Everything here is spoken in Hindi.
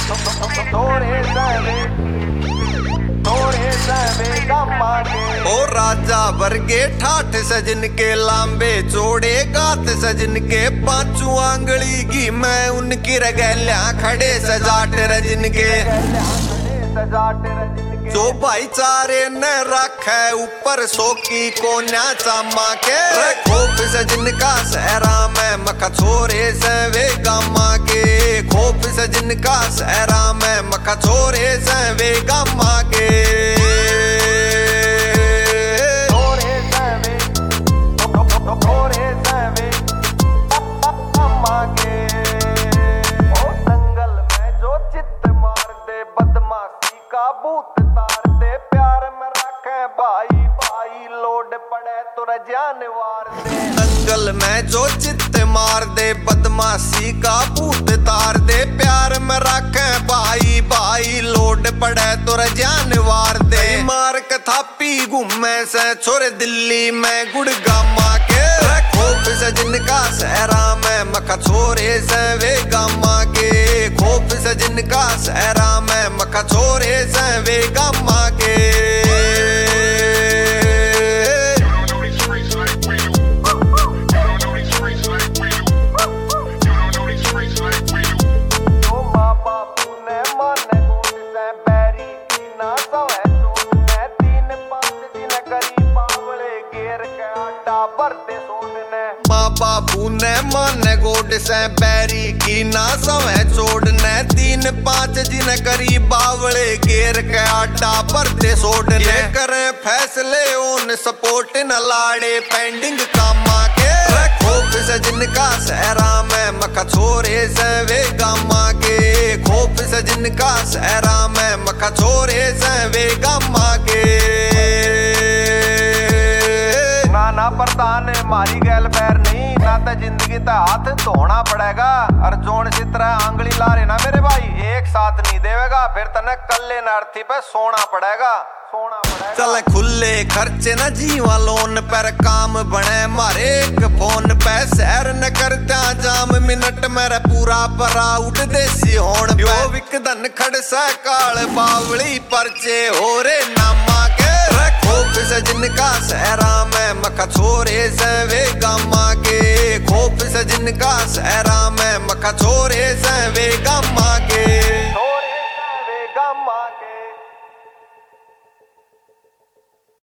ओ राजा वर्गे ठाठ सजन के लांबे चौड़े गात सजन के पांचू आंगली की मैं उनकी रगैल्या खड़े सजाट रजन के जो भाईचारे न रखे ऊपर सोकी कोन्या चामा के खोप सजन का सहरा में मखा छोरे से वे गामा के खोप सजन का सहरा में मखा छोरे से वे गामा के भूत तार दे प्यार में रखे भाई भाई लोड पड़े तो जानवर दे दंगल में जो चित्त मार दे बदमाशी का भूत तार दे प्यार में रखे भाई भाई लोड पड़े तो जानवर दे मार के थापी घूमे से छोरे दिल्ली में गुड़गामा के खोप सजन का सहरा में मखा छोरे से वे गामा के खोप सजन का सहरा में मखा छोरे से वे गामा के बाबू ने माने गोड से बैरी की ना सवे छोड़ने 3-5 जिन करी बावले घेर के आटा भरते सोडने करे फैसले ओन सपोर्ट न लाड़े पेंडिंग कामा के खोप सजन का सहरा में मखा छोरे से वे गामा के खोप सजन का सहरा में मखा छोरे से वे गामा के ना प्रधान मारी गैल पैर नहीं ना तो जिंदगी तो हाथ धोना पड़ेगा और जोन चित्र आंगली ला रहे ना मेरे भाई एक साथ नहीं देवेगा फिर तने कल्ले नर्थी पे सोना पड़ेगा चल खुले खर्चे न जीवा लोन पर काम बने मारे एक फोन पे सैर न करता जाम मिनट मेरे पूरा पराउट देसी होन यो विकदन खड़ सा काल बावली परचे हो रे नामा के खोप सजन का सहरा में मखा छोरे से वे गामा के खोप सजन का सहरा में मखा छोरे से वे गामा के